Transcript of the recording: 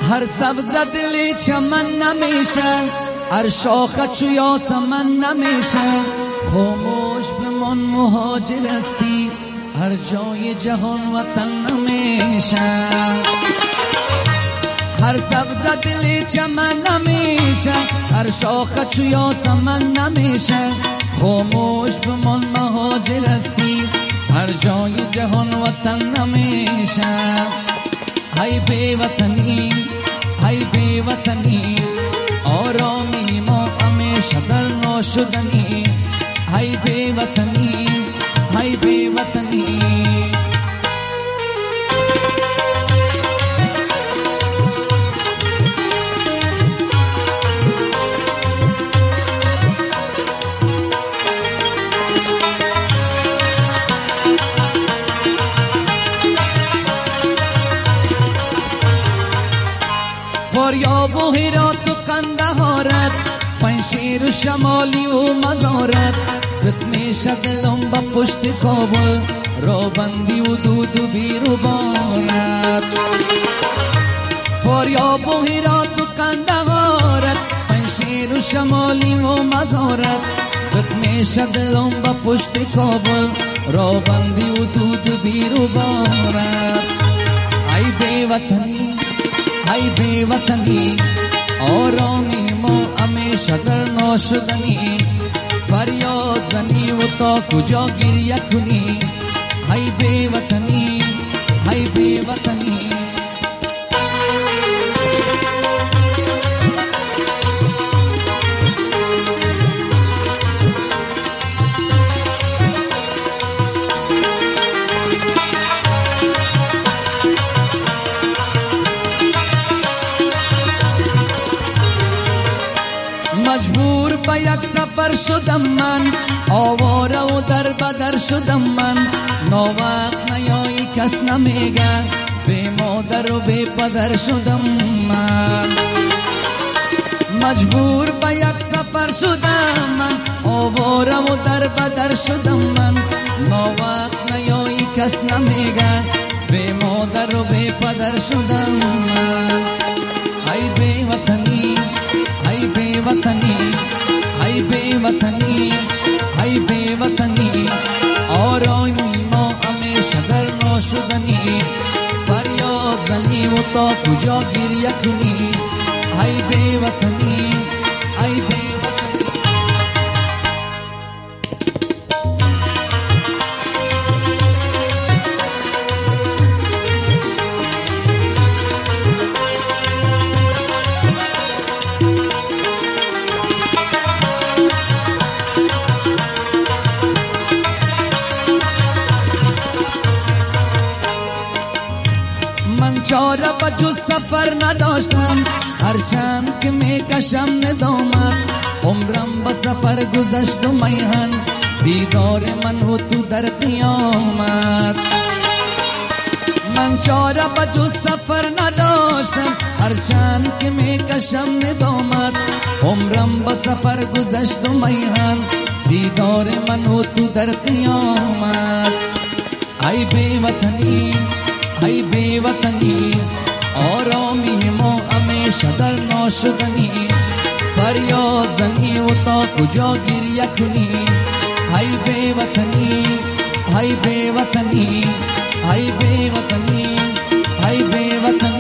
هر سبز دل چمن نمیشه، هر شاخه چو یاسمن نمیشه. خاموش بمان مهاجر هستی، هر جای جهان وطن نمیشه. هر سبز دل چمن نمیشه، هر شاخه چو یاسمن نمیشه. خاموش بمان مهاجر هستی، هر جای جهان وطن نمیشه. های بی وطنی، های بی وطنی، آرامی ما همیشه در ناشدنی. های بی وطنی، های بی وطنی. فاریاب و هرات و قندهارت، پنشیر و شمالی و مزارت. دت میشه دلم با پشت کابل، رابندی و دود و بیر و بارت. فاریاب و هرات و قندهارت، پنشیر و شمالی و مزارت. دت میشه دلم با پشت کابل، رابندی و دود و بیر و بارت. ای بی وطنی، ای بی وطنی، آرامی ما همیشه در ناشدنی. فریاد زنی و تا کجا گریه کنی. ای بی وطنی، ای بی وطنی. مجبور به یک سفر شدم من، آواره و در بدر شدم من. ناوقت نیایی کس نمیگه، بی مادر و بی پدر شدم من. مجبور به یک سفر شدم من، آواره و در بدر شدم من. ناوقت نیایی کس نمیگه، بی مادر و بی پدر شدم من. ای بی وطنی، ای بی وطنی، ای بی وطنی، ای بی وطنی، آرامی ما همیشه در ناشدنی. فریاد زنی و تا کجا گریه کنی. ای بی وطنی، ای بی وطنی. من چاره بجز سفر نداشتم، هرچند که میکشم ندامت. عمرم به سفر گذشت و میهن، دیدار من و تو در قیامت. من چاره بجز سفر نداشتم، هرچند که میکشم ندامت. عمرم به سفر گذشت و میهن، دیدار من و تو در قیامت. ای بی وطنی، ای بی وطنی، آرامی ما همیشه در ناشدنی. فریاد زنی و تا کجا گریه کنی. ای بی وطنی، ای بی وطنی، ای بی وطنی، ای بی وطنی.